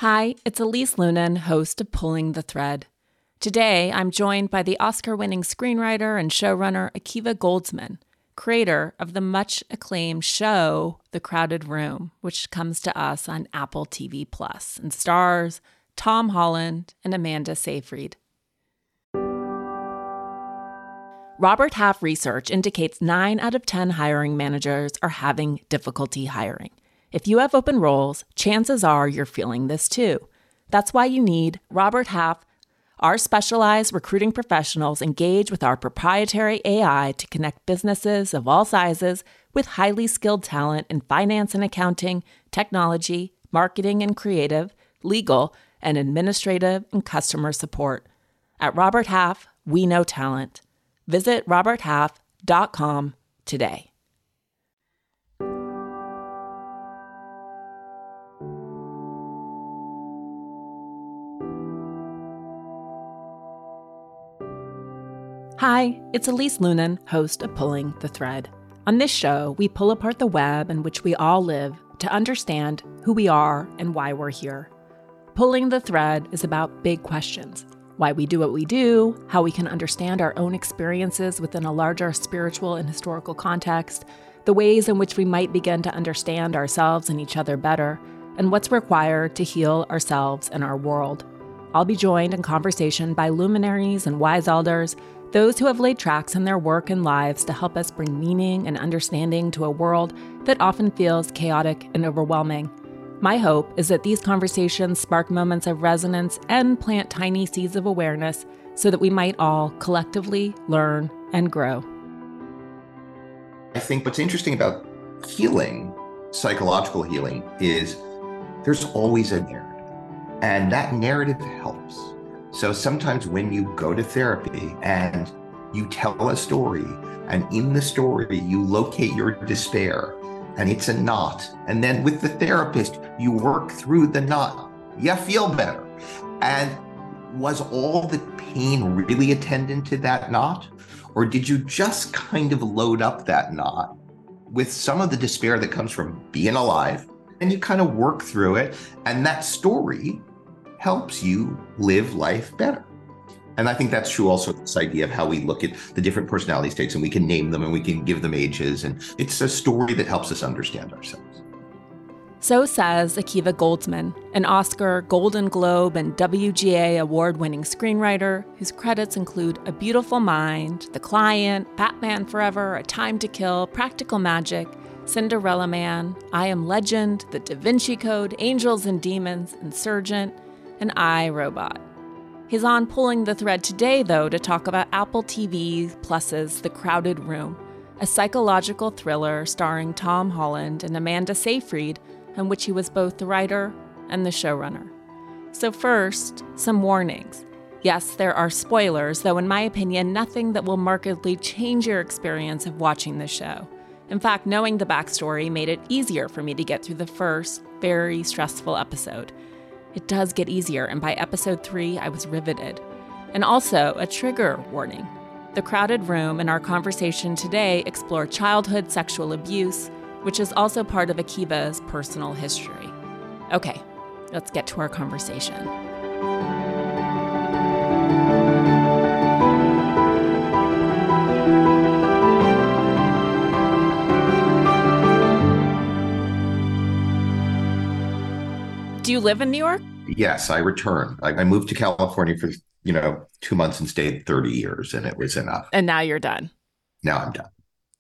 Hi, it's Elise Lunan, host of Pulling the Thread. Today, I'm joined by the Oscar-winning screenwriter and showrunner Akiva Goldsman, creator of the much-acclaimed show The Crowded Room, which comes to us on Apple TV Plus and stars Tom Holland and Amanda Seyfried. Robert Half research indicates 9 out of 10 hiring managers are having difficulty hiring. If you have open roles, chances are you're feeling this too. That's why you need Robert Half. Our specialized recruiting professionals engage with our proprietary AI to connect businesses of all sizes with highly skilled talent in finance and accounting, technology, marketing and creative, legal, and administrative and customer support. At Robert Half, we know talent. Visit roberthalf.com today. Hi, it's Elise Lunan, host of Pulling the Thread. On this show, we pull apart the web in which we all live to understand who we are and why we're here. Pulling the Thread is about big questions: why we do what we do, how we can understand our own experiences within a larger spiritual and historical context, the ways in which we might begin to understand ourselves and each other better, and what's required to heal ourselves and our world. I'll be joined in conversation by luminaries and wise elders, those who have laid tracks in their work and lives to help us bring meaning and understanding to a world that often feels chaotic and overwhelming. My hope is that these conversations spark moments of resonance and plant tiny seeds of awareness so that we might all collectively learn and grow. I think what's interesting about healing, psychological healing, is there's always a narrative, and that narrative helps. So sometimes when you go to therapy and you tell a story, and in the story you locate your despair, and it's a knot, and then with the therapist you work through the knot, you feel better. And was all the pain really attendant to that knot? Or did you just kind of load up that knot with some of the despair that comes from being alive, and you kind of work through it, and that story helps you live life better? And I think that's true also, this idea of how we look at the different personality states, and we can name them and we can give them ages, and it's a story that helps us understand ourselves. So says Akiva Goldsman, an Oscar, Golden Globe, and WGA award-winning screenwriter whose credits include A Beautiful Mind, The Client, Batman Forever, A Time to Kill, Practical Magic, Cinderella Man, I Am Legend, The Da Vinci Code, Angels and Demons, Insurgent, and I, Robot. He's on Pulling the Thread today, though, to talk about Apple TV Plus's The Crowded Room, a psychological thriller starring Tom Holland and Amanda Seyfried, in which he was both the writer and the showrunner. So first, some warnings. Yes, there are spoilers, though in my opinion, nothing that will markedly change your experience of watching the show. In fact, knowing the backstory made it easier for me to get through the first, very stressful episode. It does get easier, and by episode 3, I was riveted. And also, a trigger warning. The Crowded Room and our conversation today explore childhood sexual abuse, which is also part of Akiva's personal history. Okay, let's get to our conversation. Do you live in New York? Yes, I returned. I moved to California for 2 months and stayed 30 years, and it was enough. And now you're done. Now I'm done.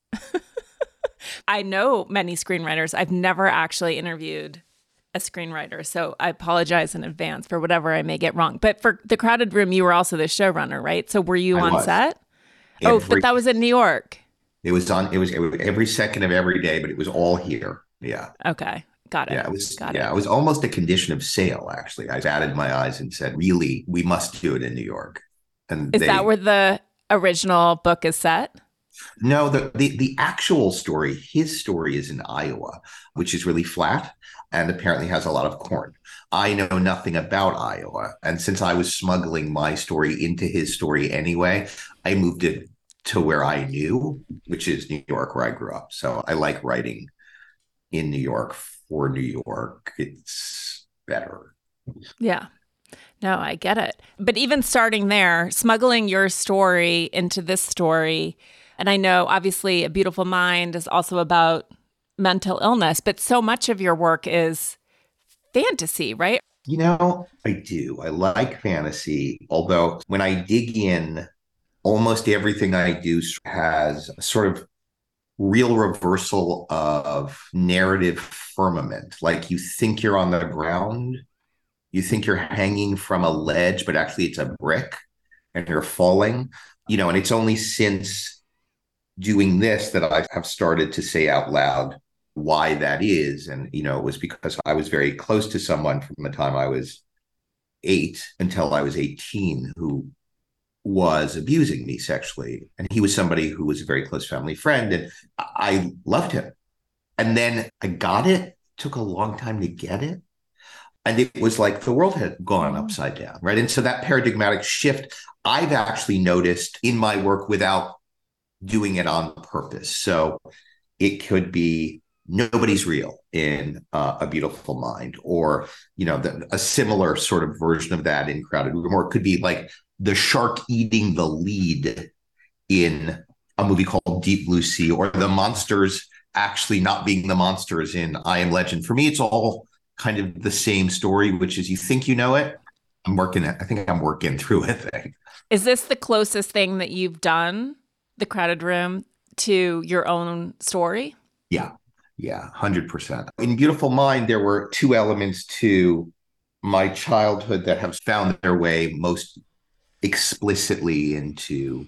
I know many screenwriters. I've never actually interviewed a screenwriter, so I apologize in advance for whatever I may get wrong. But for The Crowded Room, you were also the showrunner, right? So were you on set? But that was in New York. It was every second of every day, but it was all here. Yeah. Okay. Got it. Yeah, it was almost a condition of sale, actually. I batted my eyes and said, really, we must do it in New York. And is that where the original book is set? No, the actual story, his story is in Iowa, which is really flat and apparently has a lot of corn. I know nothing about Iowa. And since I was smuggling my story into his story anyway, I moved it to where I knew, which is New York, where I grew up. So I like writing in New York for New York. It's better. Yeah. No, I get it. But even starting there, smuggling your story into this story, and I know obviously A Beautiful Mind is also about mental illness, but so much of your work is fantasy, right? I do. I like fantasy, although when I dig in, almost everything I do has a sort of real reversal of narrative firmament. Like you think you're on the ground, you think you're hanging from a ledge, but actually it's a brick and you're falling. And it's only since doing this that I have started to say out loud why that is. And, it was because I was very close to someone from the time I was 8 until I was 18 who was abusing me sexually. And he was somebody who was a very close family friend. And I loved him. And then I got it. Took a long time to get it. And it was like the world had gone upside down, right? And so that paradigmatic shift, I've actually noticed in my work without doing it on purpose. So it could be nobody's real in A Beautiful Mind, or a similar sort of version of that in Crowded Room, or it could be like the shark eating the lead in a movie called Deep Blue Sea, or the monsters actually not being the monsters in I Am Legend. For me, it's all kind of the same story, which is you think you know it. I think I'm working through a thing. Is this the closest thing that you've done, The Crowded Room, to your own story? Yeah. Yeah, 100%. In Beautiful Mind, there were two elements to my childhood that have found their way most explicitly into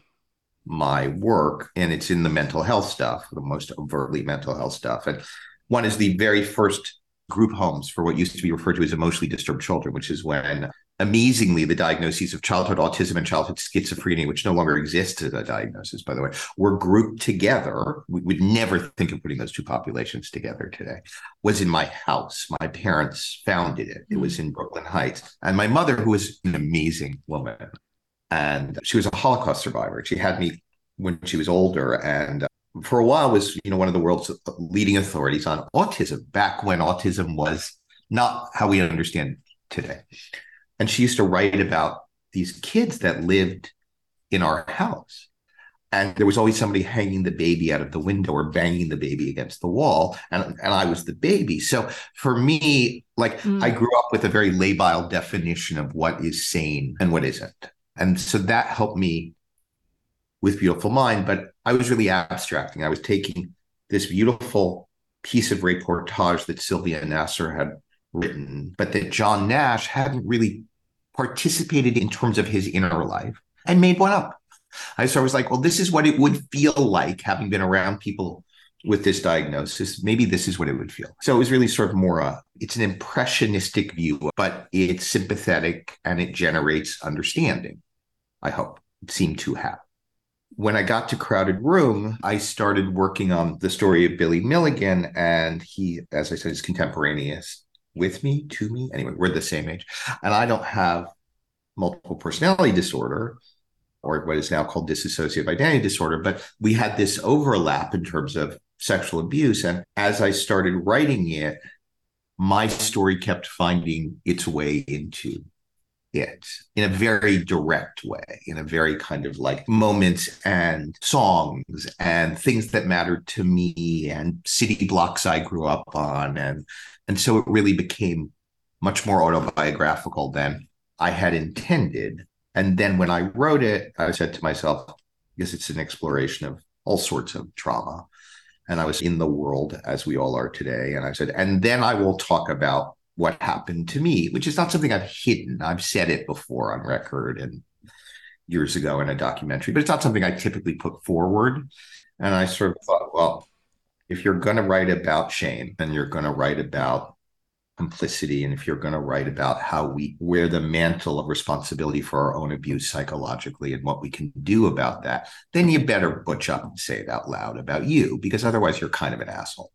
my work. And it's in the mental health stuff, the most overtly mental health stuff. And one is the very first group homes for what used to be referred to as emotionally disturbed children, which is when amazingly the diagnoses of childhood autism and childhood schizophrenia, which no longer exists as a diagnosis, by the way, were grouped together. We would never think of putting those two populations together today. Was in my house. My parents founded it. It was in Brooklyn Heights. And my mother, who was an amazing woman, and she was a Holocaust survivor. She had me when she was older, and for a while was one of the world's leading authorities on autism, back when autism was not how we understand it today. And she used to write about these kids that lived in our house. And there was always somebody hanging the baby out of the window or banging the baby against the wall. And I was the baby. So for me, I grew up with a very labile definition of what is sane and what isn't. And so that helped me with Beautiful Mind. But I was really abstracting. I was taking this beautiful piece of reportage that Sylvia Nasr had written, but that John Nash hadn't really participated in terms of his inner life, and made one up. So I was like, well, this is what it would feel like having been around people with this diagnosis. Maybe this is what it would feel. So it was really sort of more, it's an impressionistic view, but it's sympathetic and it generates understanding, I hope. It seemed to have. When I got to Crowded Room, I started working on the story of Billy Milligan, and he, as I said, is contemporaneous with me, to me. Anyway, we're the same age. And I don't have multiple personality disorder, or what is now called dissociative identity disorder, but we had this overlap in terms of sexual abuse. And as I started writing it, my story kept finding its way into it in a very direct way, in a very kind of like moments and songs and things that mattered to me and city blocks I grew up on. And so it really became much more autobiographical than I had intended. And then when I wrote it, I said to myself, I guess it's an exploration of all sorts of trauma. And I was in the world as we all are today. And I said, and then I will talk about what happened to me, which is not something I've hidden. I've said it before on record and years ago in a documentary, but it's not something I typically put forward. And I sort of thought, well, if you're going to write about shame and you're going to write about complicity, and if you're going to write about how we wear the mantle of responsibility for our own abuse psychologically and what we can do about that, then you better butch up and say it out loud about you, because otherwise you're kind of an asshole,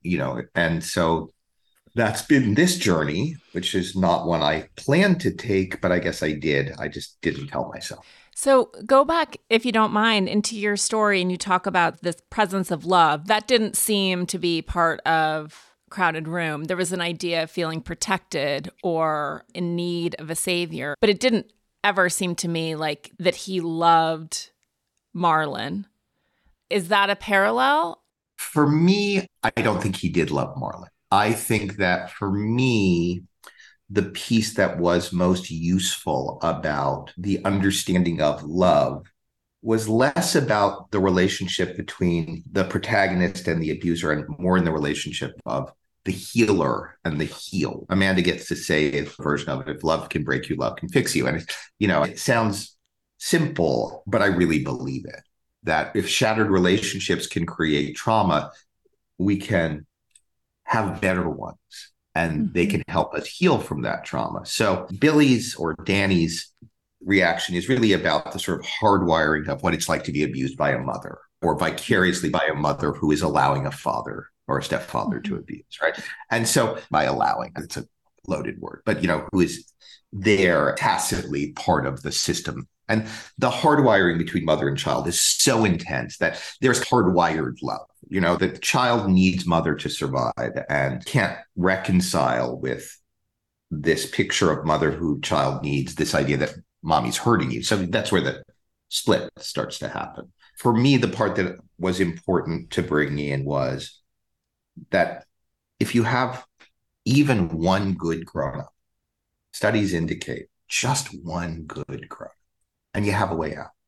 And so that's been this journey, which is not one I planned to take, but I guess I did. I just didn't tell myself. So go back, if you don't mind, into your story, and you talk about this presence of love. That didn't seem to be part of crowded room, there was an idea of feeling protected or in need of a savior. But it didn't ever seem to me like that he loved Marlon. Is that a parallel? For me, I don't think he did love Marlon. I think that for me, the piece that was most useful about the understanding of love was less about the relationship between the protagonist and the abuser and more in the relationship of the healer and the healed. Amanda gets to say a version of it, if love can break you, love can fix you. And, it sounds simple, but I really believe it, that if shattered relationships can create trauma, we can have better ones and they can help us heal from that trauma. So Billy's or Danny's reaction is really about the sort of hardwiring of what it's like to be abused by a mother or vicariously by a mother who is allowing a father or a stepfather to abuse, right? And so by allowing, it's a loaded word, but, who is there tacitly part of the system. And the hardwiring between mother and child is so intense that there's hardwired love. The child needs mother to survive and can't reconcile with this picture of mother who child needs, this idea that mommy's hurting you. So that's where the split starts to happen. For me, the part that was important to bring in was that if you have even one good grown-up, studies indicate just one good grown-up, and you have a way out,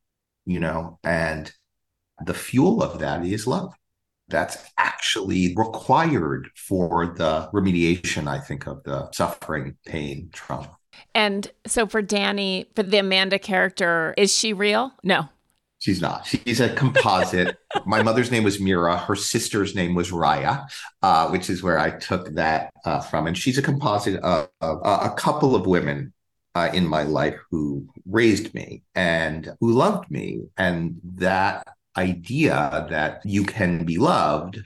and the fuel of that is love. That's actually required for the remediation, I think, of the suffering, pain, trauma. And so for Danny, for the Amanda character, is she real? No. She's not. She's a composite. My mother's name was Mira. Her sister's name was Raya, which is where I took that from. And she's a composite of a couple of women in my life who raised me and who loved me. And that idea that you can be loved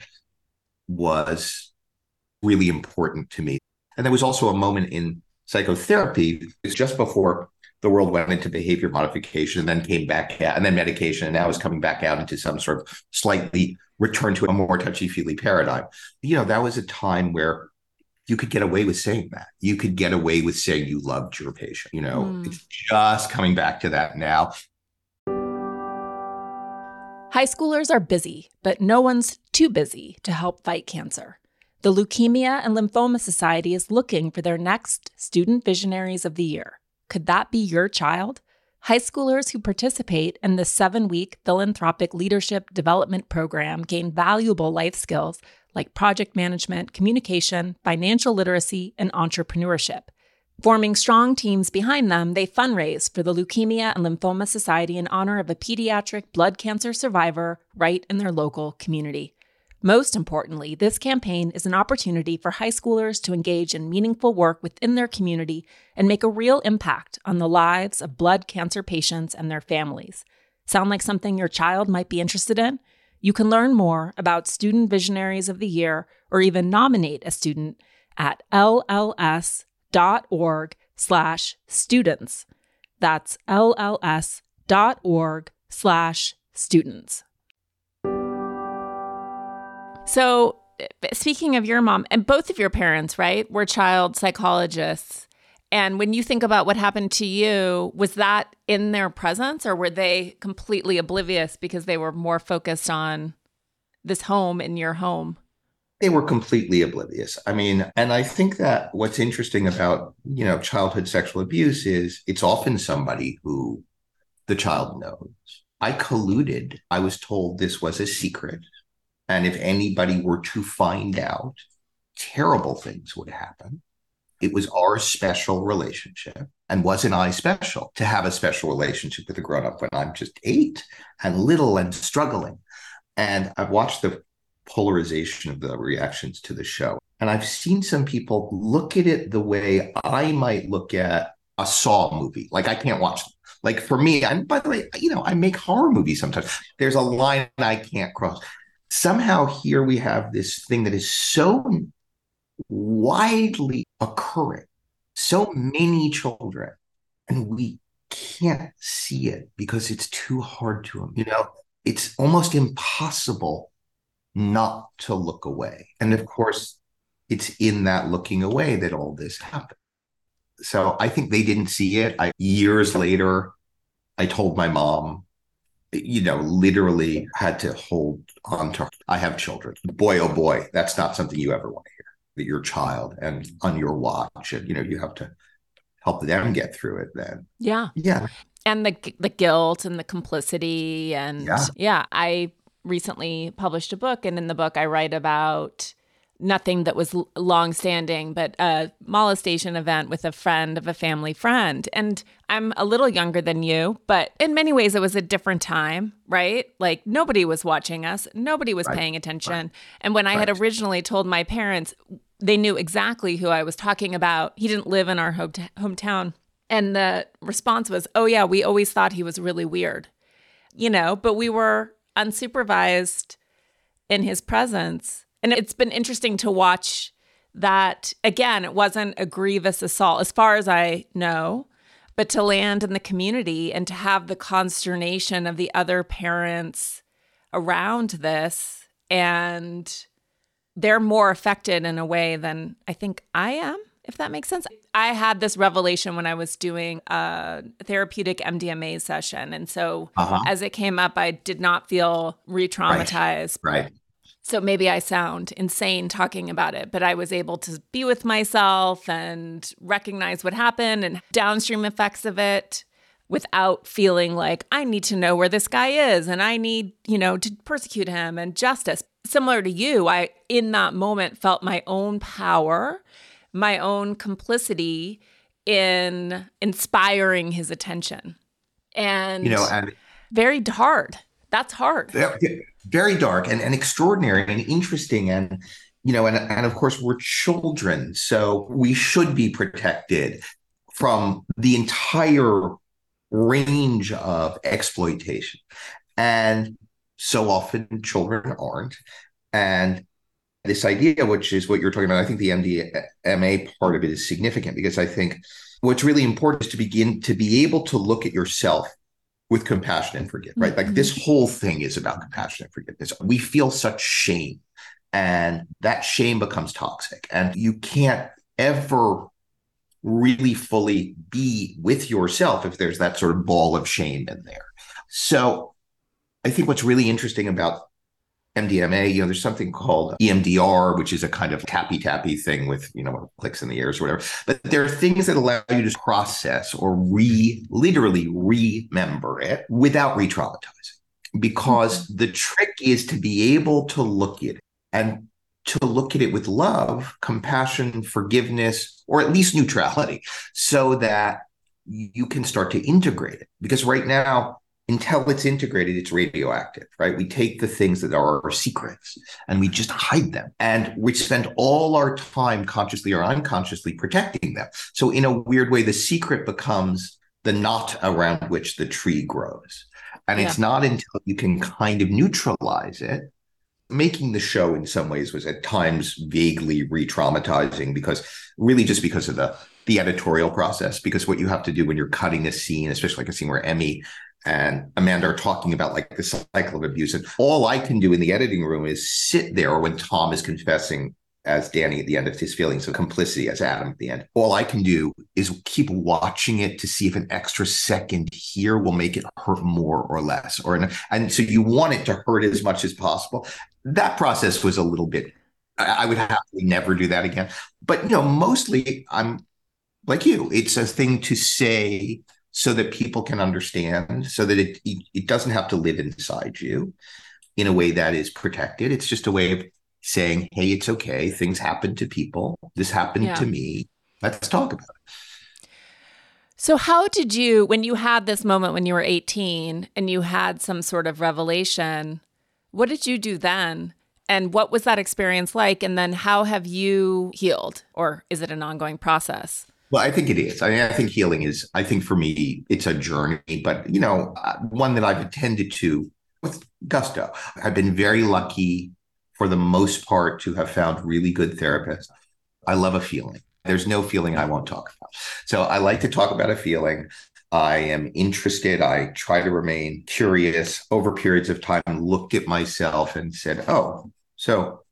was really important to me. And there was also a moment in psychotherapy, it's just before the world went into behavior modification and then came back out, and then medication, and now is coming back out into some sort of slightly return to a more touchy-feely paradigm. That was a time where you could get away with saying that. You could get away with saying you loved your patient. It's just coming back to that now. High schoolers are busy, but no one's too busy to help fight cancer. The Leukemia and Lymphoma Society is looking for their next Student Visionaries of the Year. Could that be your child? High schoolers who participate in the 7-week philanthropic leadership development program gain valuable life skills like project management, communication, financial literacy, and entrepreneurship. Forming strong teams behind them, they fundraise for the Leukemia and Lymphoma Society in honor of a pediatric blood cancer survivor right in their local community. Most importantly, this campaign is an opportunity for high schoolers to engage in meaningful work within their community and make a real impact on the lives of blood cancer patients and their families. Sound like something your child might be interested in? You can learn more about Student Visionaries of the Year or even nominate a student at lls.org/students. That's lls.org/students. So speaking of your mom, and both of your parents, right, were child psychologists. And when you think about what happened to you, was that in their presence or were they completely oblivious because they were more focused on this home in your home? They were completely oblivious. And I think that what's interesting about, childhood sexual abuse is it's often somebody who the child knows. I colluded. I was told this was a secret. And if anybody were to find out, terrible things would happen. It was our special relationship. And wasn't I special to have a special relationship with a grown-up when I'm just 8 and little and struggling? And I've watched the polarization of the reactions to the show. And I've seen some people look at it the way I might look at a Saw movie. Like, I can't watch them. Like, for me, and by the way, I make horror movies sometimes. There's a line I can't cross. Somehow here we have this thing that is so widely occurring, so many children, and we can't see it because it's too hard to them. It's almost impossible not to look away. And of course, it's in that looking away that all this happened. So I think they didn't see it. Years later, I told my mom, literally had to hold on to her. I have children. Boy, oh boy, that's not something you ever want to hear, that your child and on your watch, and, you have to help them get through it then. Yeah. Yeah. And the guilt and the complicity. And yeah, I recently published a book, and in the book I write about nothing that was long-standing, but a molestation event with a friend of a family friend. And I'm a little younger than you, but in many ways it was a different time, right? Like nobody was watching us. Nobody was paying attention. Right. And when I had originally told my parents, they knew exactly who I was talking about. He didn't live in our hometown. And the response was, oh yeah, we always thought he was really weird, but we were unsupervised in his presence. And it's been interesting to watch that, again, it wasn't a grievous assault, as far as I know, but to land in the community and to have the consternation of the other parents around this. And they're more affected in a way than I think I am, if that makes sense. I had this revelation when I was doing a therapeutic MDMA session. And so as it came up, I did not feel re-traumatized. Right. So maybe I sound insane talking about it, but I was able to be with myself and recognize what happened and downstream effects of it without feeling like I need to know where this guy is and I need, to persecute him and justice. Similar to you, I, in that moment, felt my own power, my own complicity in inspiring his attention. And, very hard. That's hard. Very dark and extraordinary and interesting. And, and of course, we're children. So we should be protected from the entire range of exploitation. And so often children aren't. And this idea, which is what you're talking about, I think the MDMA part of it is significant, because I think what's really important is to begin to be able to look at yourself with compassion and forgiveness, right? Like this whole thing is about compassion and forgiveness. We feel such shame, and that shame becomes toxic, and you can't ever really fully be with yourself if there's that sort of ball of shame in there. So I think what's really interesting about MDMA, there's something called EMDR, which is a kind of tappy thing with, clicks in the ears or whatever. But there are things that allow you to process or literally remember it without re-traumatizing. Because the trick is to be able to look at it, and to look at it with love, compassion, forgiveness, or at least neutrality, so that you can start to integrate it. Because right now, until it's integrated, it's radioactive, right? We take the things that are our secrets and we just hide them. And we spend all our time consciously or unconsciously protecting them. So in a weird way, the secret becomes the knot around which the tree grows. And it's not until you can kind of neutralize it. Making the show in some ways was at times vaguely re-traumatizing, because of the editorial process. Because what you have to do when you're cutting a scene, especially like a scene where Emmy and Amanda are talking about like the cycle of abuse, and all I can do in the editing room is sit there when Tom is confessing as Danny at the end of his feelings of complicity as Adam at the end. All I can do is keep watching it to see if an extra second here will make it hurt more or less. And so you want it to hurt as much as possible. That process was a little bit, I would happily never do that again. But, mostly I'm like you. It's a thing to say so that people can understand, so that it doesn't have to live inside you in a way that is protected. It's just a way of saying, hey, it's okay. Things happen to people. This happened to me. Let's talk about it. So how did you, when you had this moment when you were 18 and you had some sort of revelation, what did you do then? And what was that experience like? And then how have you healed? Or is it an ongoing process? Well, I think it is. I think healing is, I think for me, it's a journey, but, one that I've attended to with gusto. I've been very lucky for the most part to have found really good therapists. I love a feeling. There's no feeling I won't talk about. So I like to talk about a feeling. I am interested. I try to remain curious. Over periods of time, looked at myself and said, oh, so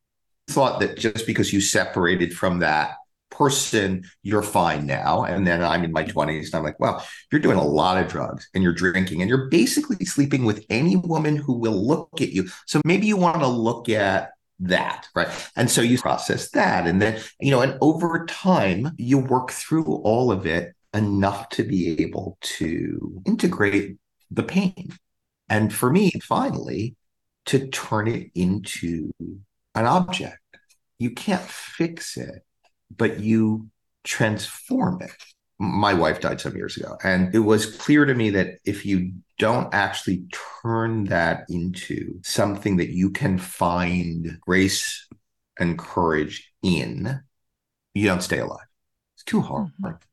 thought that just because you separated from that person, you're fine now. And then I'm in my 20s and I'm like, well, you're doing a lot of drugs and you're drinking and you're basically sleeping with any woman who will look at you. So maybe you want to look at that, right? And so you process that. And then, and over time, you work through all of it enough to be able to integrate the pain. And for me, finally, to turn it into an object. You can't fix it, but you transform it. My wife died some years ago, and it was clear to me that if you don't actually turn that into something that you can find grace and courage in, you don't stay alive. It's too hard.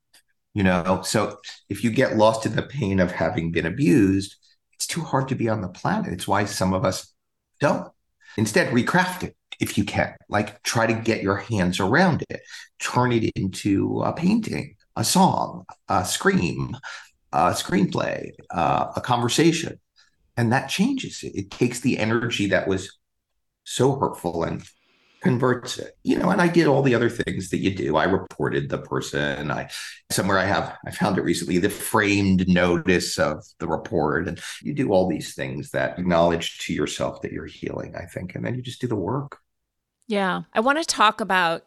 So if you get lost in the pain of having been abused, it's too hard to be on the planet. It's why some of us don't. Instead, recraft it if you can. Like, try to get your hands around it. Turn it into a painting, a song, a scream, a screenplay, a conversation. And that changes it. It takes the energy that was so hurtful and converts it. And I did all the other things that you do. I reported the person. I found it recently, the framed notice of the report. And you do all these things that acknowledge to yourself that you're healing, I think. And then you just do the work. Yeah. I want to talk about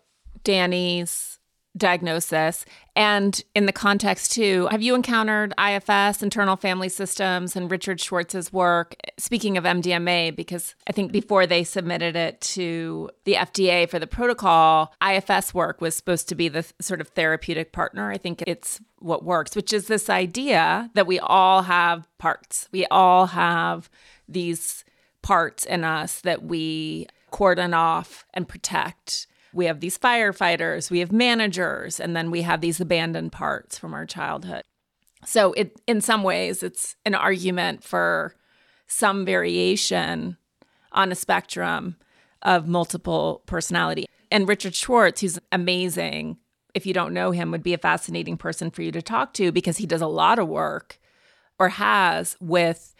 Danny's diagnosis and in the context too. Have you encountered IFS, internal family systems, and Richard Schwartz's work? Speaking of MDMA, because I think before they submitted it to the FDA for the protocol, IFS work was supposed to be the sort of therapeutic partner. I think it's what works, which is this idea that we all have parts. We all have these parts in us that we cordon off and protect. We have these firefighters, we have managers, and then we have these abandoned parts from our childhood. So in some ways, it's an argument for some variation on a spectrum of multiple personality. And Richard Schwartz, who's amazing, if you don't know him, would be a fascinating person for you to talk to because he does a lot of work, or has, with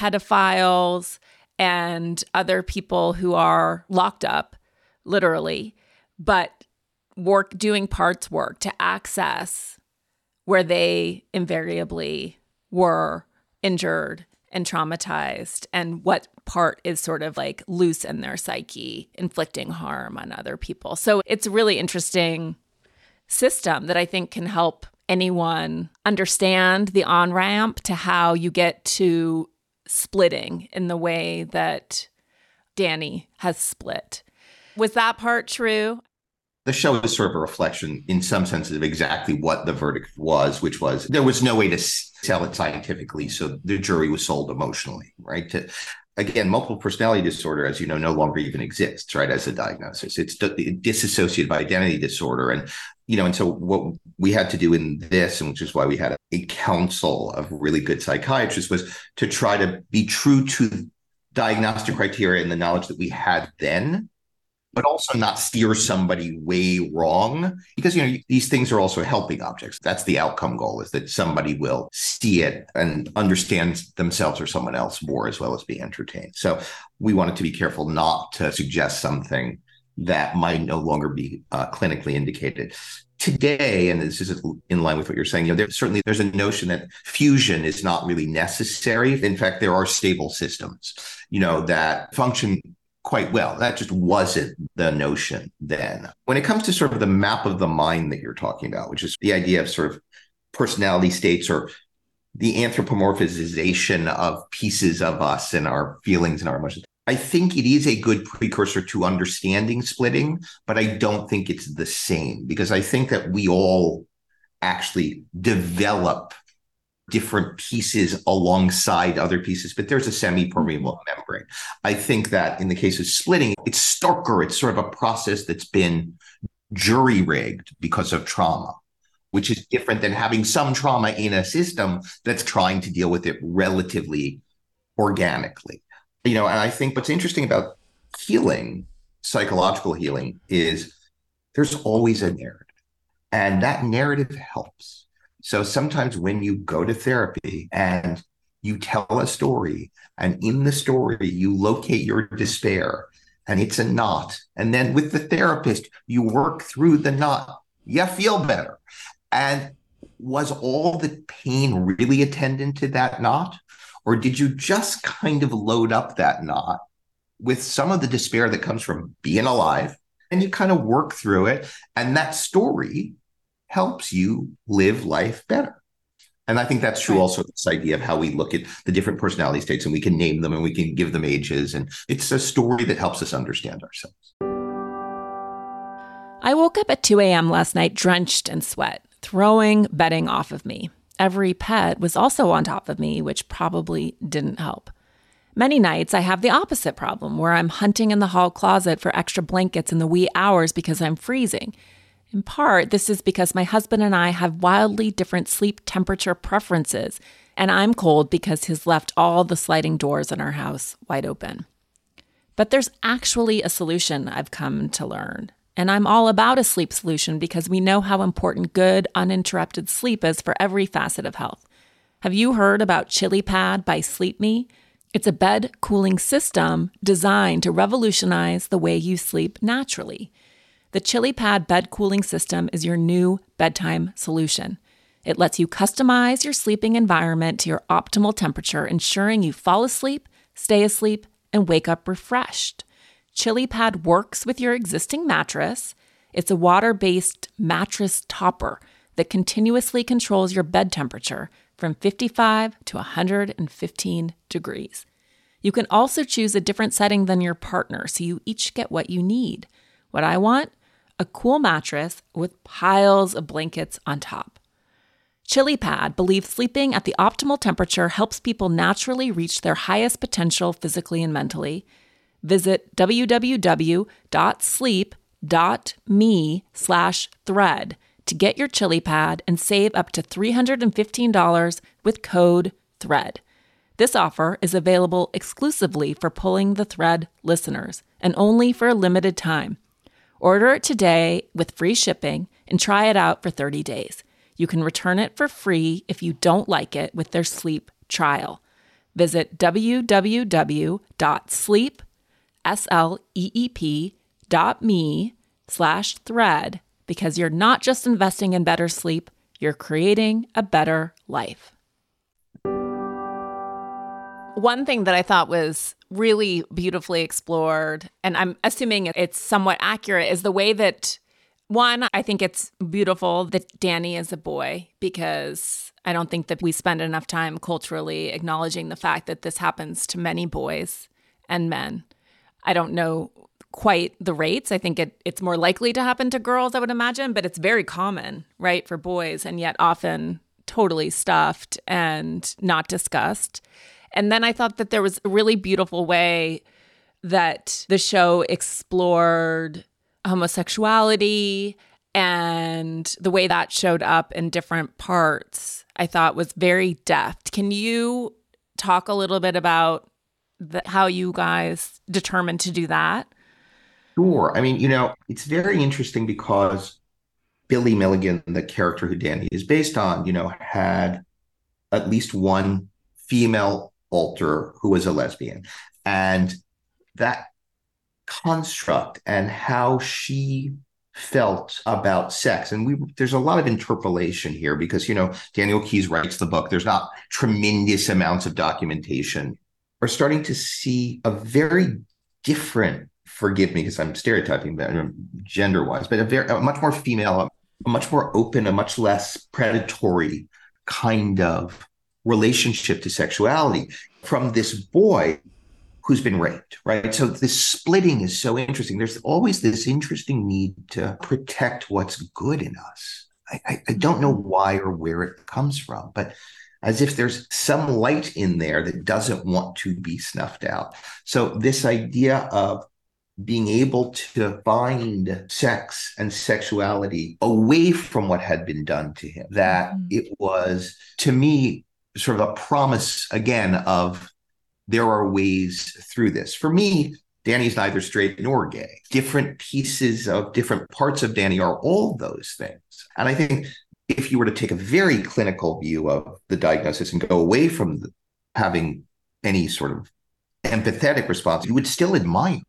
pedophiles and other people who are locked up, literally, but doing parts work to access where they invariably were injured and traumatized, and what part is sort of like loose in their psyche, inflicting harm on other people. So it's a really interesting system that I think can help anyone understand the on-ramp to how you get to splitting in the way that Danny has split. Was that part true? The show is sort of a reflection in some senses of exactly what the verdict was, which was there was no way to sell it scientifically. So the jury was sold emotionally, right? Again, multiple personality disorder, as you know, no longer even exists, right, as a diagnosis. It's dissociative identity disorder. And so what we had to do in this, and which is why we had a council of really good psychiatrists, was to try to be true to diagnostic criteria and the knowledge that we had then, but also not steer somebody way wrong, because these things are also helping objects. That's the outcome goal, is that somebody will see it and understand themselves or someone else more, as well as be entertained. So we wanted to be careful not to suggest something that might no longer be clinically indicated. Today, and this is in line with what you're saying, there's a notion that fusion is not really necessary. In fact, there are stable systems, that function quite well. That just wasn't the notion then. When it comes to sort of the map of the mind that you're talking about, which is the idea of sort of personality states, or the anthropomorphization of pieces of us and our feelings and our emotions, I think it is a good precursor to understanding splitting, but I don't think it's the same, because I think that we all actually develop different pieces alongside other pieces, but there's a semi-permeable membrane. I think that in the case of splitting, it's starker. It's sort of a process that's been jury-rigged because of trauma, which is different than having some trauma in a system that's trying to deal with it relatively organically. And I think what's interesting about healing, psychological healing, is there's always a narrative, and that narrative helps. So sometimes when you go to therapy and you tell a story, and in the story you locate your despair, and it's a knot. And then with the therapist, you work through the knot. You feel better. And was all the pain really attendant to that knot? Or did you just kind of load up that knot with some of the despair that comes from being alive, and you kind of work through it? And that story helps you live life better. And I think that's true also, this idea of how we look at the different personality states, and we can name them and we can give them ages. And it's a story that helps us understand ourselves. I woke up at 2 a.m. last night drenched in sweat, throwing bedding off of me. Every pet was also on top of me, which probably didn't help. Many nights I have the opposite problem, where I'm hunting in the hall closet for extra blankets in the wee hours because I'm freezing. In part, this is because my husband and I have wildly different sleep temperature preferences, and I'm cold because he's left all the sliding doors in our house wide open. But there's actually a solution I've come to learn, and I'm all about a sleep solution because we know how important good, uninterrupted sleep is for every facet of health. Have you heard about ChiliPad by Sleep Me? It's a bed cooling system designed to revolutionize the way you sleep naturally. The ChiliPad bed cooling system is your new bedtime solution. It lets you customize your sleeping environment to your optimal temperature, ensuring you fall asleep, stay asleep, and wake up refreshed. ChiliPad works with your existing mattress. It's a water-based mattress topper that continuously controls your bed temperature from 55 to 115 degrees. You can also choose a different setting than your partner, so you each get what you need. What I want? A cool mattress with piles of blankets on top. ChiliPad believes sleeping at the optimal temperature helps people naturally reach their highest potential physically and mentally. Visit www.sleep.me/thread to get your ChiliPad and save up to $315 with code THREAD. This offer is available exclusively for Pulling the Thread listeners and only for a limited time. Order it today with free shipping and try it out for 30 days. You can return it for free if you don't like it with their sleep trial. Visit www.sleep.me/thread because you're not just investing in better sleep, you're creating a better life. One thing that I thought was really beautifully explored, and I'm assuming it's somewhat accurate, is the way that, one, I think it's beautiful that Danny is a boy, because I don't think that we spend enough time culturally acknowledging the fact that this happens to many boys and men. I don't know quite the rates. I think it's more likely to happen to girls, I would imagine, but it's very common, right, for boys, and yet often totally stuffed and not discussed. And then I thought that there was a really beautiful way that the show explored homosexuality and the way that showed up in different parts, I thought was very deft. Can you talk a little bit about how you guys determined to do that? Sure. I mean, it's very interesting because Billy Milligan, the character who Danny is based on, had at least one female alter who was a lesbian. And that construct and how she felt about sex. And there's a lot of interpolation here because, Daniel Keyes writes the book. There's not tremendous amounts of documentation. We're starting to see a very different, forgive me because I'm stereotyping gender-wise, but a much more female, a much more open, a much less predatory kind of relationship to sexuality from this boy who's been raped, right? So this splitting is so interesting. There's always this interesting need to protect what's good in us. I don't know why or where it comes from, but as if there's some light in there that doesn't want to be snuffed out. So this idea of being able to find sex and sexuality away from what had been done to him, that it was, to me, sort of a promise again of there are ways through this. For me, Danny's neither straight nor gay. Different pieces of different parts of Danny are all those things. And I think if you were to take a very clinical view of the diagnosis and go away from having any sort of empathetic response, you would still admire it.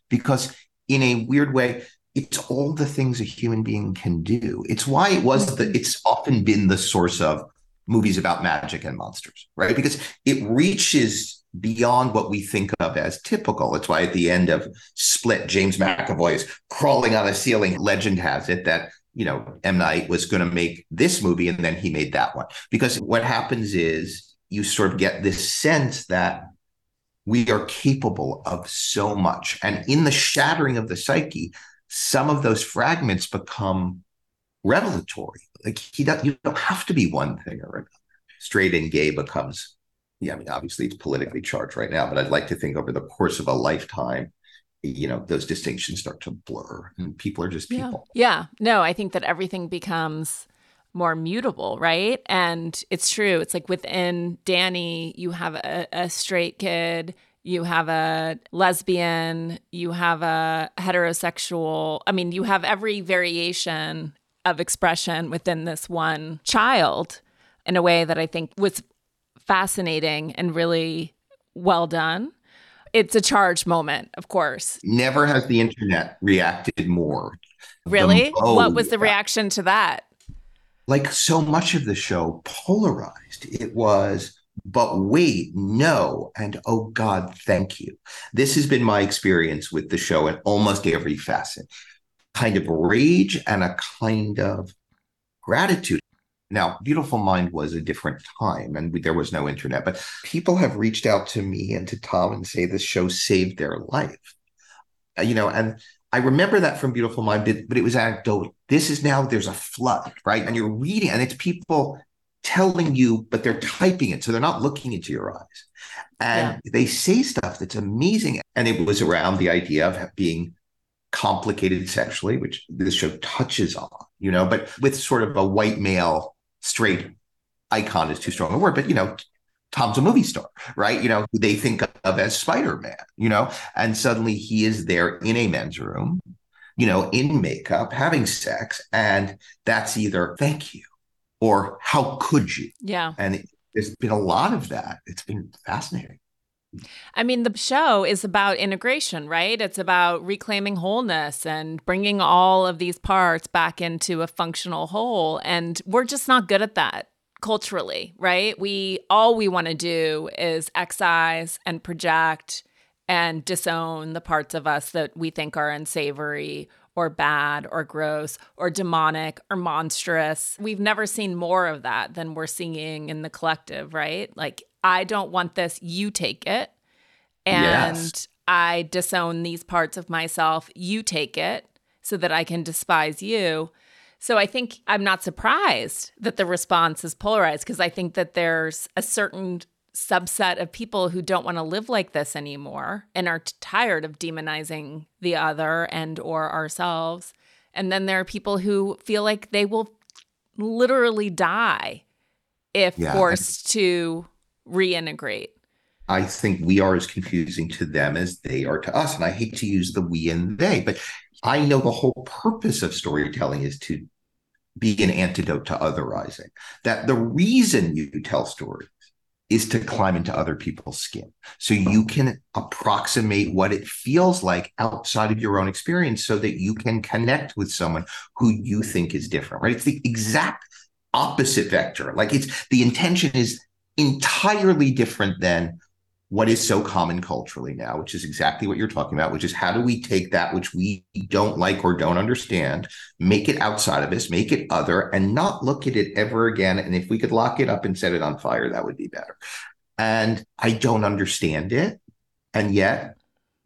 because in a weird way, it's all the things a human being can do. It's why it's often been the source of movies about magic and monsters, right? Because it reaches beyond what we think of as typical. It's why at the end of Split, James McAvoy is crawling on a ceiling. Legend has it that, M. Night was going to make this movie and then he made that one. Because what happens is you sort of get this sense that we are capable of so much. And in the shattering of the psyche, some of those fragments become revelatory. Like you don't have to be one thing or another. Straight and gay becomes, obviously it's politically charged right now, but I'd like to think over the course of a lifetime, those distinctions start to blur and people are just people. Yeah. No, I think that everything becomes more mutable, right? And it's true. It's like within Danny, you have a straight kid, you have a lesbian, you have a heterosexual. I mean, you have every variation of expression within this one child in a way that I think was fascinating and really well done. It's a charged moment, of course. Never has the internet reacted more. Really? What was the reaction to that? Like so much of the show polarized. It was, but wait, no. And oh God, thank you. This has been my experience with the show in almost every facet. Kind of rage and a kind of gratitude. Now, Beautiful Mind was a different time and there was no internet, but people have reached out to me and to Tom and say this show saved their life. And I remember that from Beautiful Mind, but it was anecdotal. This is now there's a flood, right? And you're reading and it's people telling you, but they're typing it. So they're not looking into your eyes. And they say stuff that's amazing. And it was around the idea of being complicated sexually, which this show touches on, but with sort of a white male straight icon is too strong a word, but Tom's a movie star, right? Who they think of as Spider-Man, and suddenly he is there in a men's room, in makeup, having sex. And that's either thank you or how could you? Yeah. And there's been a lot of that. It's been fascinating. I mean, the show is about integration, right? It's about reclaiming wholeness and bringing all of these parts back into a functional whole. And we're just not good at that culturally, right? All we want to do is excise and project and disown the parts of us that we think are unsavory or bad or gross or demonic or monstrous. We've never seen more of that than we're seeing in the collective, right? Like, I don't want this, you take it. And yes. I disown these parts of myself, you take it, so that I can despise you. So I think I'm not surprised that the response is polarized, because I think that there's a certain subset of people who don't want to live like this anymore and are tired of demonizing the other and or ourselves. And then there are people who feel like they will literally die if forced to reintegrate. I think we are as confusing to them as they are to us. And I hate to use the we and they, but I know the whole purpose of storytelling is to be an antidote to otherizing. That the reason you tell stories is to climb into other people's skin. So you can approximate what it feels like outside of your own experience so that you can connect with someone who you think is different, right? It's the exact opposite vector. Like the intention is entirely different than what is so common culturally now, which is exactly what you're talking about, which is how do we take that which we don't like or don't understand, make it outside of us, make it other, and not look at it ever again. And if we could lock it up and set it on fire, that would be better. And I don't understand it. And yet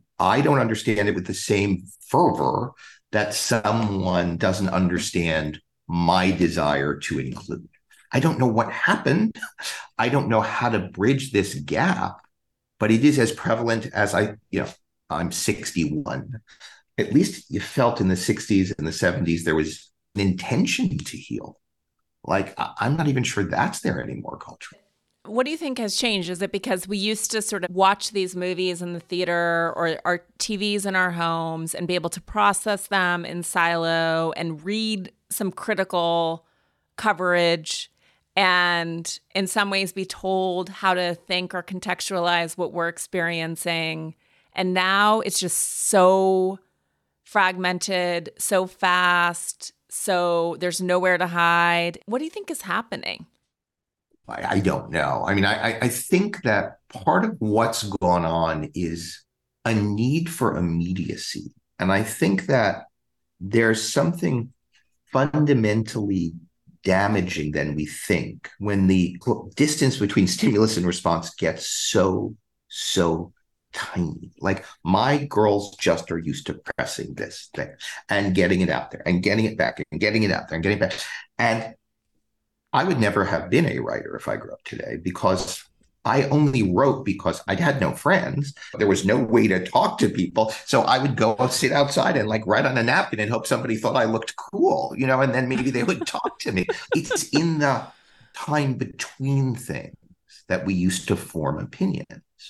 I don't understand it with the same fervor that someone doesn't understand my desire to include. I don't know what happened. I don't know how to bridge this gap. But it is as prevalent as I'm 61. At least you felt in the 60s and the 70s, there was an intention to heal. Like, I'm not even sure that's there anymore culturally. What do you think has changed? Is it because we used to sort of watch these movies in the theater or our TVs in our homes and be able to process them in silo and read some critical coverage and in some ways be told how to think or contextualize what we're experiencing, And now it's just so fragmented, so fast, so there's nowhere to hide. What do you think is happening? I don't know. I mean, I think that part of what's gone on is a need for immediacy. And I think that there's something fundamentally damaging than we think when the distance between stimulus and response gets so tiny. Like my girls just are used to pressing this thing and getting it out there and getting it back and getting it out there and getting it back. And I would never have been a writer if I grew up today because I only wrote because I had no friends. There was no way to talk to people. So I would go sit outside and like write on a napkin and hope somebody thought I looked cool, and then maybe they would talk to me. It's in the time between things that we used to form opinions.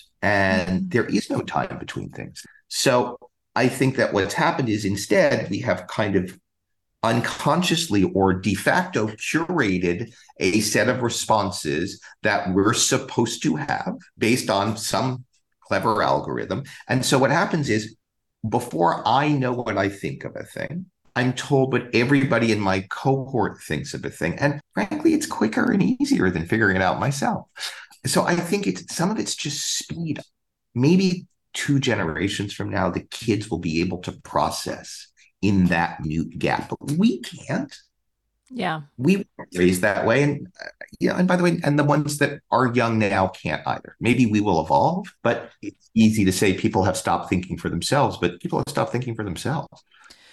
And there is no time between things. So I think that what's happened is instead we have kind of unconsciously or de facto curated a set of responses that we're supposed to have based on some clever algorithm. And so what happens is before I know what I think of a thing, I'm told what everybody in my cohort thinks of a thing. And frankly, it's quicker and easier than figuring it out myself. So I think some of it's just speed. Maybe 2 generations from now, the kids will be able to process in that mute gap, but we can't. Yeah. We weren't raised that way. And and by the way, and the ones that are young now can't either. Maybe we will evolve, but it's easy to say people have stopped thinking for themselves, but people have stopped thinking for themselves.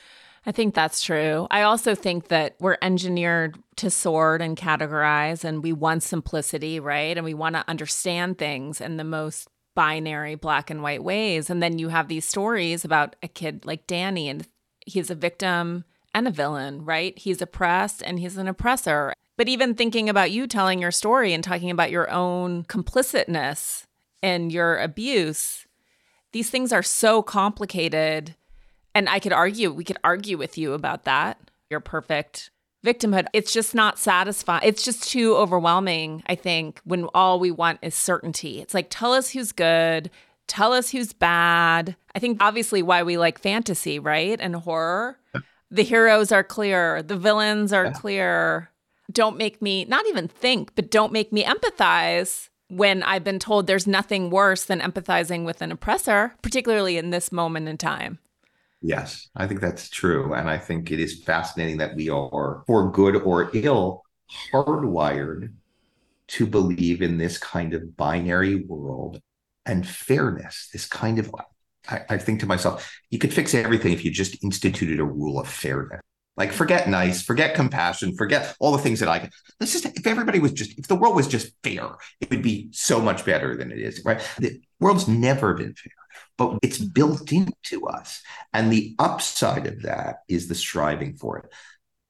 I think that's true. I also think that we're engineered to sort and categorize, and we want simplicity, right? And we want to understand things in the most binary black and white ways. And then you have these stories about a kid like Danny, and he's a victim and a villain, right? He's oppressed and he's an oppressor. But even thinking about you telling your story and talking about your own complicitness in your abuse, these things are so complicated. And we could argue with you about that, your perfect victimhood. It's just not satisfying. It's just too overwhelming, I think, when all we want is certainty. It's like, tell us who's good, tell us who's bad. I think obviously why we like fantasy, right? And horror. The heroes are clear. The villains are clear. Don't make me not even think, but don't make me empathize when I've been told there's nothing worse than empathizing with an oppressor, particularly in this moment in time. Yes, I think that's true. And I think it is fascinating that we are, for good or ill, hardwired to believe in this kind of binary world and fairness, this kind of, I think to myself, you could fix everything if you just instituted a rule of fairness. Like forget nice, forget compassion, forget all the things that if the world was just fair, it would be so much better than it is, right? The world's never been fair, but it's built into us. And the upside of that is the striving for it.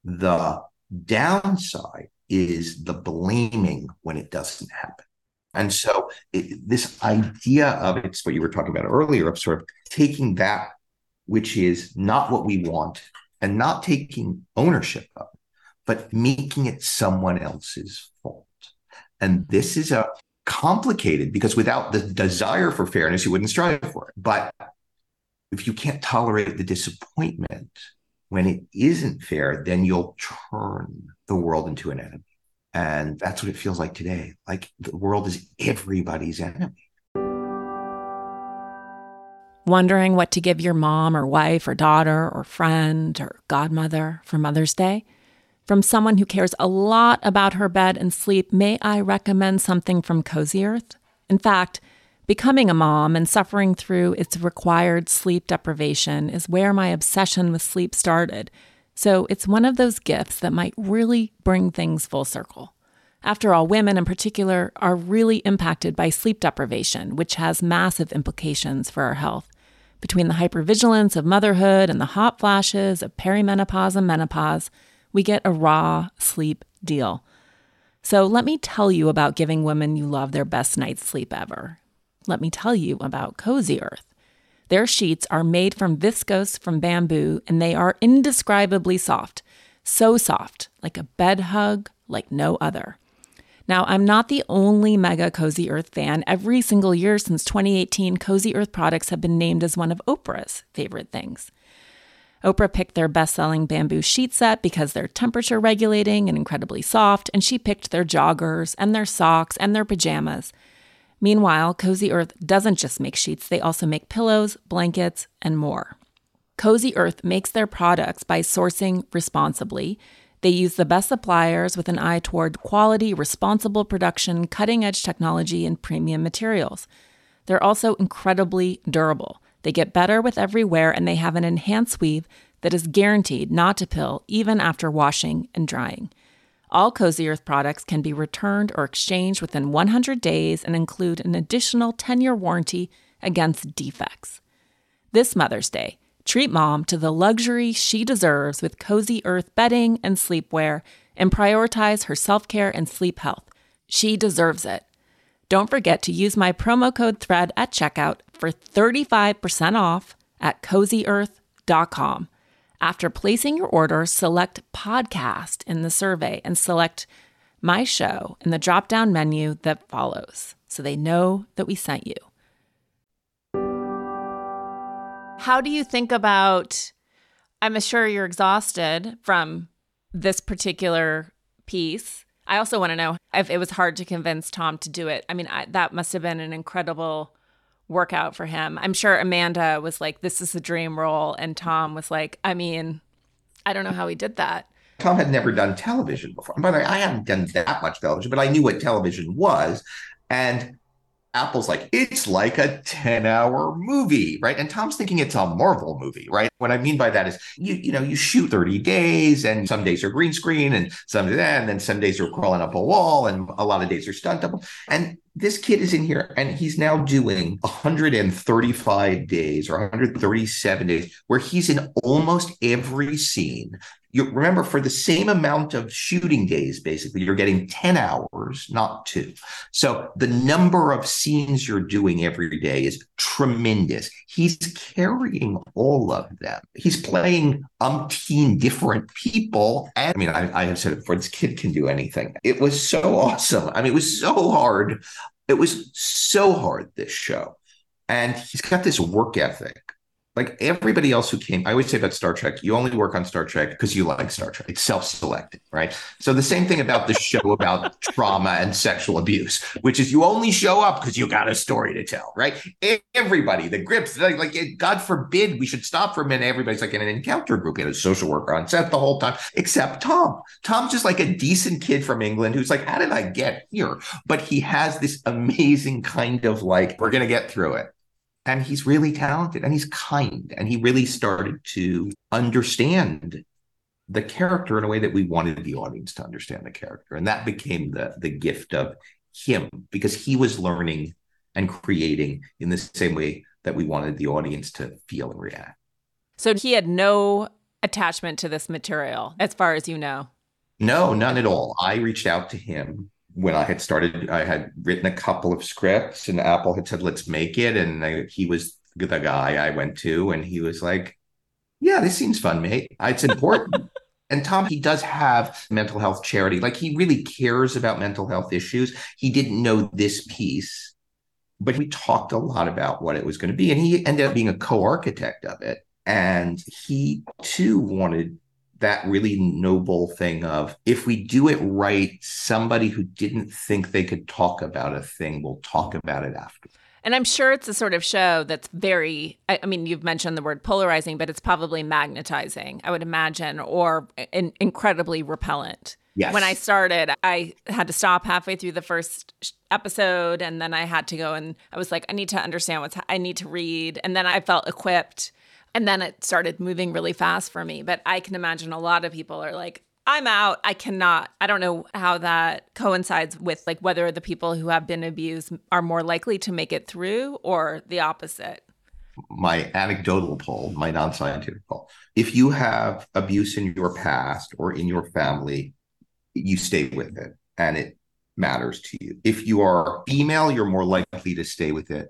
The downside is the blaming when it doesn't happen. And so this idea of, it's what you were talking about earlier, of sort of taking that which is not what we want and not taking ownership of it, but making it someone else's fault. And this is a complicated, because without the desire for fairness, you wouldn't strive for it. But if you can't tolerate the disappointment when it isn't fair, then you'll turn the world into an enemy. And that's what it feels like today. Like the world is everybody's enemy. Wondering what to give your mom or wife or daughter or friend or godmother for Mother's Day? From someone who cares a lot about her bed and sleep, may I recommend something from Cozy Earth? In fact, becoming a mom and suffering through its required sleep deprivation is where my obsession with sleep started. So it's one of those gifts that might really bring things full circle. After all, women in particular are really impacted by sleep deprivation, which has massive implications for our health. Between the hypervigilance of motherhood and the hot flashes of perimenopause and menopause, we get a raw sleep deal. So let me tell you about giving women you love their best night's sleep ever. Let me tell you about Cozy Earth. Their sheets are made from viscose from bamboo, and they are indescribably soft. So soft, like a bed hug, like no other. Now, I'm not the only mega Cozy Earth fan. Every single year since 2018, Cozy Earth products have been named as one of Oprah's favorite things. Oprah picked their best-selling bamboo sheet set because they're temperature regulating and incredibly soft, and she picked their joggers and their socks and their pajamas. Meanwhile, Cozy Earth doesn't just make sheets, they also make pillows, blankets, and more. Cozy Earth makes their products by sourcing responsibly. They use the best suppliers with an eye toward quality, responsible production, cutting-edge technology, and premium materials. They're also incredibly durable. They get better with every wear, and they have an enhanced weave that is guaranteed not to pill even after washing and drying. All Cozy Earth products can be returned or exchanged within 100 days and include an additional 10-year warranty against defects. This Mother's Day, treat mom to the luxury she deserves with Cozy Earth bedding and sleepwear, and prioritize her self-care and sleep health. She deserves it. Don't forget to use my promo code THREAD at checkout for 35% off at CozyEarth.com. After placing your order, select podcast in the survey and select my show in the drop-down menu that follows, so they know that we sent you. How do you think about, I'm sure you're exhausted from this particular piece. I also want to know if it was hard to convince Tom to do it. I mean, that must have been an incredible workout for him. I'm sure Amanda was like, this is the dream role. And Tom was like, I mean, I don't know how he did that. Tom had never done television before. And by the way, I hadn't done that much television, but I knew what television was. And Apple's like, it's like a 10-hour movie, right? And Tom's thinking it's a Marvel movie, right? What I mean by that is, you shoot 30 days and some days are green screen and then some days are crawling up a wall and a lot of days are stunt double. And this kid is in here and he's now doing 135 days or 137 days where he's in almost every scene. You remember, for the same amount of shooting days, basically, you're getting 10 hours, not 2. So the number of scenes you're doing every day is tremendous. He's carrying all of them. He's playing umpteen different people. And I mean, I have said it before, this kid can do anything. It was so awesome. I mean, it was so hard. It was so hard, this show. And he's got this work ethic. Like everybody else who came, I always say about Star Trek, you only work on Star Trek because you like Star Trek. It's self-selected, right? So the same thing about the show about trauma and sexual abuse, which is you only show up because you got a story to tell, right? Everybody, the grips, like God forbid we should stop for a minute. Everybody's like in an encounter group, a social worker on set the whole time, except Tom. Tom's just like a decent kid from England who's like, how did I get here? But he has this amazing kind of like, we're going to get through it. And he's really talented and he's kind. And he really started to understand the character in a way that we wanted the audience to understand the character. And that became the gift of him, because he was learning and creating in the same way that we wanted the audience to feel and react. So he had no attachment to this material, as far as you know? No, none at all. I reached out to him. When I had started, I had written a couple of scripts and Apple had said, let's make it. And he was the guy I went to and he was like, yeah, this seems fun, mate. It's important. And Tom, he does have mental health charity. Like he really cares about mental health issues. He didn't know this piece, but we talked a lot about what it was going to be. And he ended up being a co-architect of it. And he too wanted that really noble thing of, if we do it right, somebody who didn't think they could talk about a thing will talk about it after. And I'm sure it's a sort of show that's very, I mean, you've mentioned the word polarizing, but it's probably magnetizing, I would imagine, or incredibly repellent. Yes. When I started, I had to stop halfway through the first episode, and then I had to go and I was like, I need to understand I need to read. And then I felt equipped. And then it started moving really fast for me. But I can imagine a lot of people are like, I'm out. I cannot. I don't know how that coincides with like whether the people who have been abused are more likely to make it through or the opposite. My anecdotal poll, my non-scientific poll, if you have abuse in your past or in your family, you stay with it and it matters to you. If you are female, you're more likely to stay with it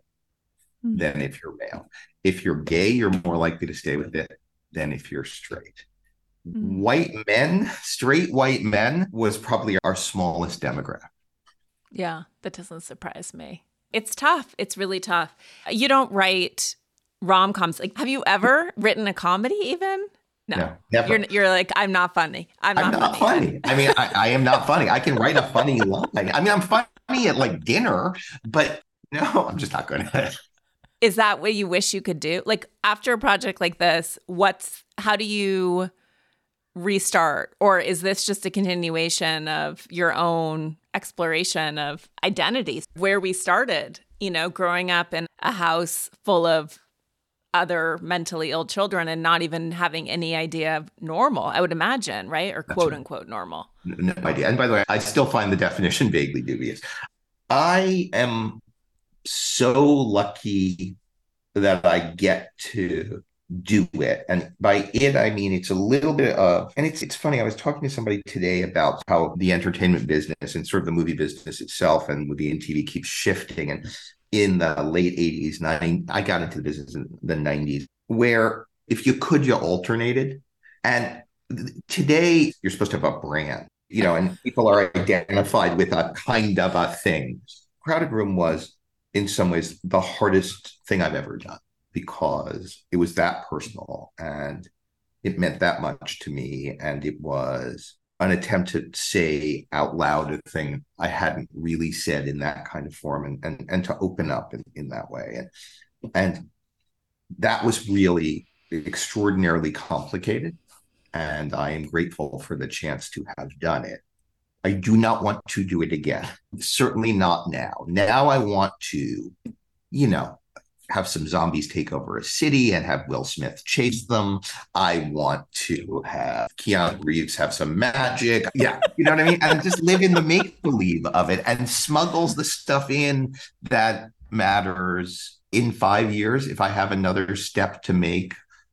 than if you're male. If you're gay, you're more likely to stay with it than if you're straight. White men, straight white men, was probably our smallest demographic. Yeah, that doesn't surprise me. It's tough. It's really tough. You don't write rom-coms. Like, have you ever written a comedy even? No. Never. You're like, I'm not funny. I'm not funny. I mean, I am not funny. I can write a funny line. I mean, I'm funny at like dinner, but no, I'm just not good at it. Is that what you wish you could do? Like, after a project like this, how do you restart? Or is this just a continuation of your own exploration of identities? Where we started, growing up in a house full of other mentally ill children and not even having any idea of normal, I would imagine, right? Or quote unquote normal. No idea. And by the way, I still find the definition vaguely dubious. I am so lucky that I get to do it. And by it, I mean, it's a little bit of, and it's funny. I was talking to somebody today about how the entertainment business and sort of the movie business itself and movie and TV keeps shifting. And in the late 80s, I got into the business in the 90s, where if you could, you alternated. And today you're supposed to have a brand, and people are identified with a kind of a thing. Crowded Room was in some ways the hardest thing I've ever done, because it was that personal and it meant that much to me. And it was an attempt to say out loud a thing I hadn't really said in that kind of form, and to open up in that way. And that was really extraordinarily complicated. And I am grateful for the chance to have done it. I do not want to do it again. Certainly not now. Now I want to, have some zombies take over a city and have Will Smith chase them. I want to have Keanu Reeves have some magic. Yeah, you know what I mean? And just live in the make-believe of it and smuggles the stuff in that matters. In 5 years, if I have another step to make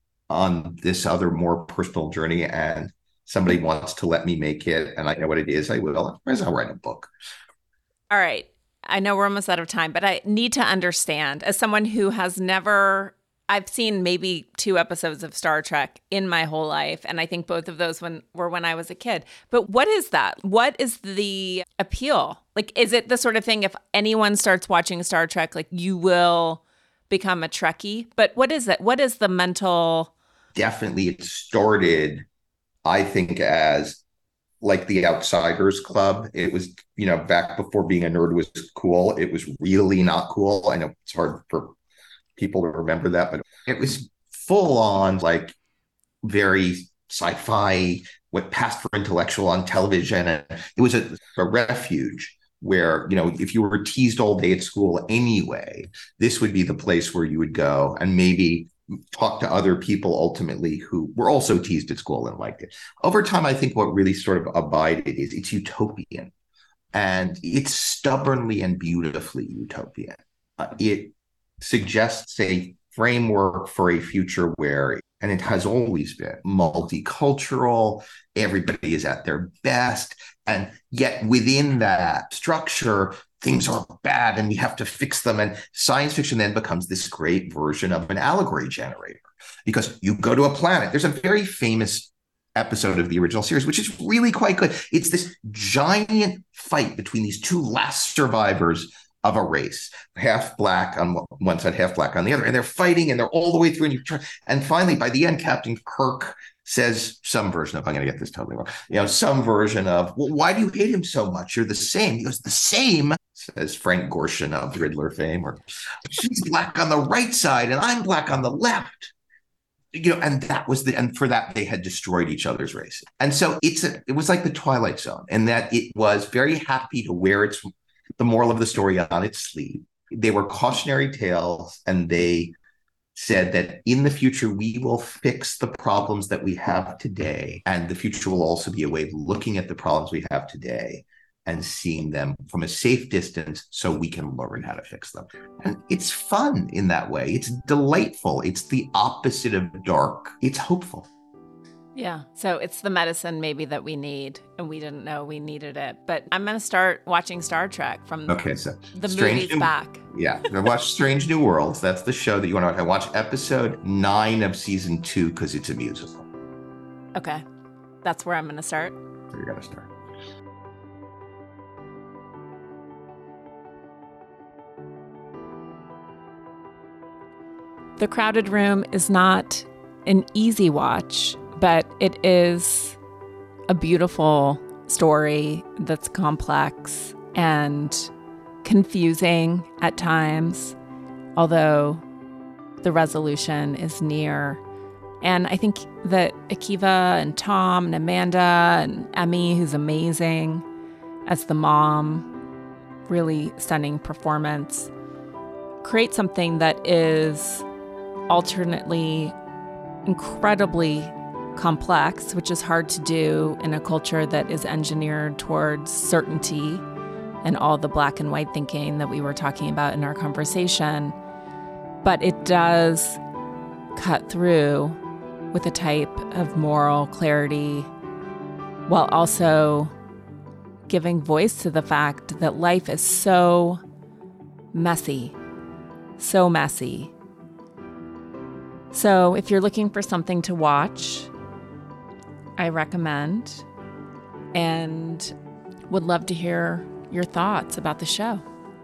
on this other more personal journey and somebody wants to let me make it and I know what it is, I will. Otherwise, I'll write a book. All right. I know we're almost out of time, but I need to understand, as someone who has I've seen maybe 2 episodes of Star Trek in my whole life, and I think both of those were when I was a kid. But what is that? What is the appeal? Like, is it the sort of thing, if anyone starts watching Star Trek, like, you will become a Trekkie? But what is it? What is the mental? Definitely, it started, I think, as like the Outsiders Club. It was, back before being a nerd was cool. It was really not cool. I know it's hard for people to remember that, but it was full on, like, very sci-fi, what passed for intellectual on television. And it was a refuge where, if you were teased all day at school anyway, this would be the place where you would go and maybe talk to other people ultimately who were also teased at school and liked it. Over time, I think what really sort of abided is it's utopian, and it's stubbornly and beautifully utopian. It suggests a framework for a future where, and it has always been, multicultural, everybody is at their best, and yet within that structure, things are bad and we have to fix them. And science fiction then becomes this great version of an allegory generator, because you go to a planet. There's a very famous episode of the original series, which is really quite good. It's this giant fight between these 2 last survivors of a race, half black on one side, half black on the other. And they're fighting and they're all the way through. And finally, by the end, Captain Kirk says some version of, I'm going to get this totally wrong, some version of, well, why do you hate him so much? You're the same. He goes, the same, says Frank Gorshin of Riddler fame, or she's black on the right side and I'm black on the left. And that was and for that, they had destroyed each other's races. And so it was like the Twilight Zone, and that it was very happy to wear the moral of the story on its sleeve. They were cautionary tales, and they said that in the future, we will fix the problems that we have today. And the future will also be a way of looking at the problems we have today and seeing them from a safe distance so we can learn how to fix them. And it's fun in that way. It's delightful. It's the opposite of dark. It's hopeful. Yeah. So it's the medicine maybe that we need, and we didn't know we needed it. But I'm going to start watching Star Trek from the movies back. Yeah. I watch Strange New Worlds. That's the show that you want to watch. I watched episode 9 of season 2 because it's a musical. Okay. That's where I'm going to start. Where you're going to start. The Crowded Room is not an easy watch, but it is a beautiful story that's complex and confusing at times, although the resolution is near. And I think that Akiva and Tom and Amanda and Emmy, who's amazing as the mom, really stunning performance, create something that is alternately incredibly complex, which is hard to do in a culture that is engineered towards certainty and all the black and white thinking that we were talking about in our conversation. But it does cut through with a type of moral clarity while also giving voice to the fact that life is so messy, so messy. So if you're looking for something to watch, I recommend and would love to hear your thoughts about the show.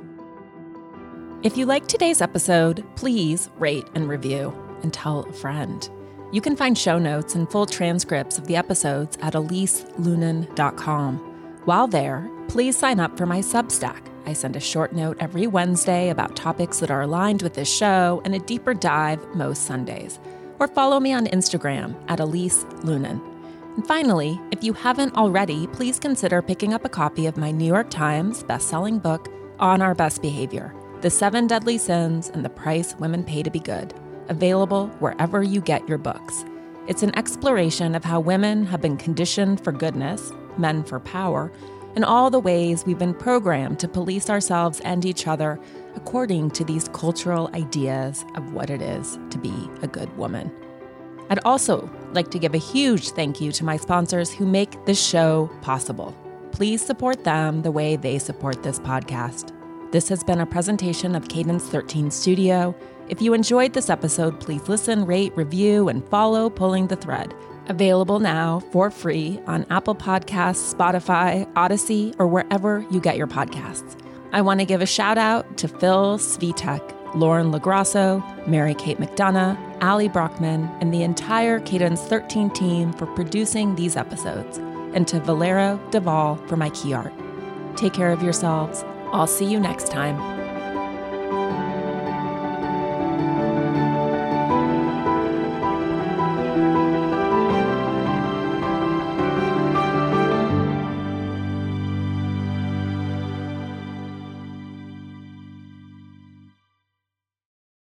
If you liked today's episode, please rate and review and tell a friend. You can find show notes and full transcripts of the episodes at eliselunen.com. While there, please sign up for my Substack. I send a short note every Wednesday about topics that are aligned with this show and a deeper dive most Sundays. Or follow me on Instagram at Elise Lunen. And finally, if you haven't already, please consider picking up a copy of my New York Times bestselling book, On Our Best Behavior: The 7 Deadly Sins and the Price Women Pay to Be Good, available wherever you get your books. It's an exploration of how women have been conditioned for goodness, men for power, and all the ways we've been programmed to police ourselves and each other according to these cultural ideas of what it is to be a good woman. I'd also like to give a huge thank you to my sponsors who make this show possible. Please support them the way they support this podcast. This has been a presentation of Cadence 13 Studio. If you enjoyed this episode, please listen, rate, review, and follow Pulling the Thread. Available now for free on Apple Podcasts, Spotify, Odyssey, or wherever you get your podcasts. I want to give a shout out to Phil Svitek, Lauren LaGrasso, Mary-Kate McDonough, Ali Brockman, and the entire Cadence 13 team for producing these episodes, and to Valero Duvall for my key art. Take care of yourselves. I'll see you next time.